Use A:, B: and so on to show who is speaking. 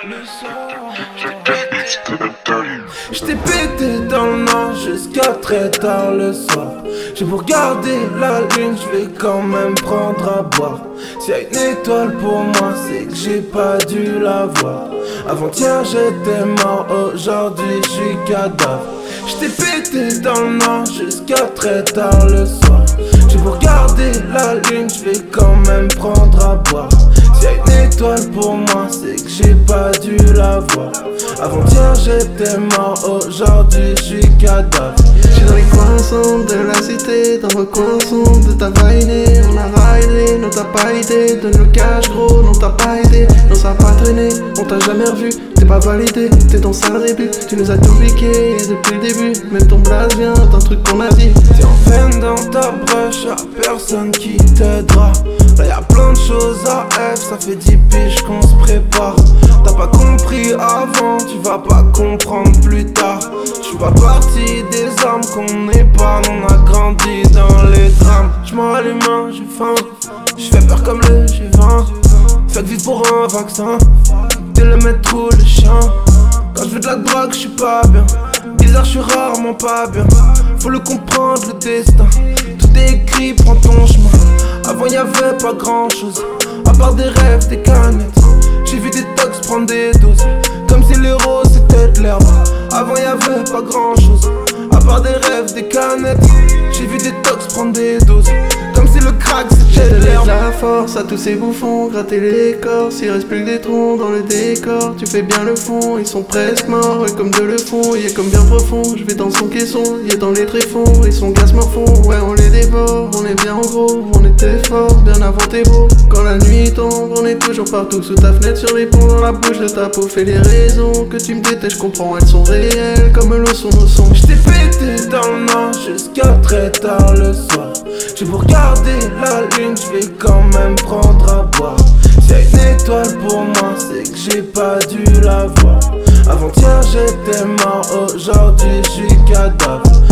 A: J't'ai pété dans le nord jusqu'à très tard le soir. J'ai beau regarder la lune, j'vais quand même prendre à boire. S'il y a une étoile pour moi, c'est que j'ai pas dû la voir. Avant-hier j'étais mort, aujourd'hui j'suis cadavre. J't'ai pété dans le nord jusqu'à très tard le soir. J'ai beau regarder la lune, j'vais quand même prendre à boire. S'il y a une étoile pour moi, c'est que j'ai pas dû la voir. Avant-hier j'étais mort, aujourd'hui j'suis cadavre.
B: J'suis dans les coins sombres de la cité, dans le coin sombre de ta vainée. On a raidé, non t'as pas idée de nos caches gros, non t'as pas aidé, non ça a pas traîné, on t'a jamais revu, t'es pas validé, t'es ton sale début, tu nous as tout piqué depuis le début, même ton blase vient d'un truc qu'on a dit.
A: T'es en peine dans ta brèche, y'a personne qui t'aidera. Là y'a plein de choses à être, ça fait 10 piges qu'on se prépare. T'as pas compris avant, tu vas pas comprendre plus tard. J'suis pas parti des armes qu'on épargne, on a grandi dans les drames. J'm'en l'humain, j'ai faim, j'fais peur comme le G20. Faites vite pour un vaccin, dès le métro le chien. Quand j'veux de la drogue, j'suis pas bien. Bizarre, j'suis rarement pas bien. Faut le comprendre, le destin. Tout est écrit, prends ton chemin. Avant y'avait pas grand chose, à part des rêves, des canettes. J'ai vu des tox prendre des doses, comme si l'héros c'était de l'herbe. Avant y'avait pas grand chose, à part des rêves, des canettes. J'ai vu des tox prendre des doses, comme si le crack c'était de l'herbe.
B: La force à tous ces bouffons, gratter les corps. S'il reste plus que des troncs dans le décor, tu fais bien le fond, ils sont presque morts. Et comme de le fond, il est comme bien profond. Je vais dans son caisson, il est dans les tréfonds. Ils sont gaz morphons, ouais on les dévore. On est bien en gros, on était fort, bien avant tes beaux. Quand la nuit tombe, on est toujours partout. Sous ta fenêtre, sur les ponts, dans la bouche de ta peau. Fais les raisons que tu me détestes, je comprends, elles sont réelles. Comme l'eau sont nos sons.
A: J't'ai pété dans le nord jusqu'à très tard le soir. J'ai beau regarder la lune, j'vais quand même prendre à boire. S'il y a une étoile pour moi, c'est que j'ai pas dû la voir. Avant-hier j'étais mort, aujourd'hui j'suis cadavre.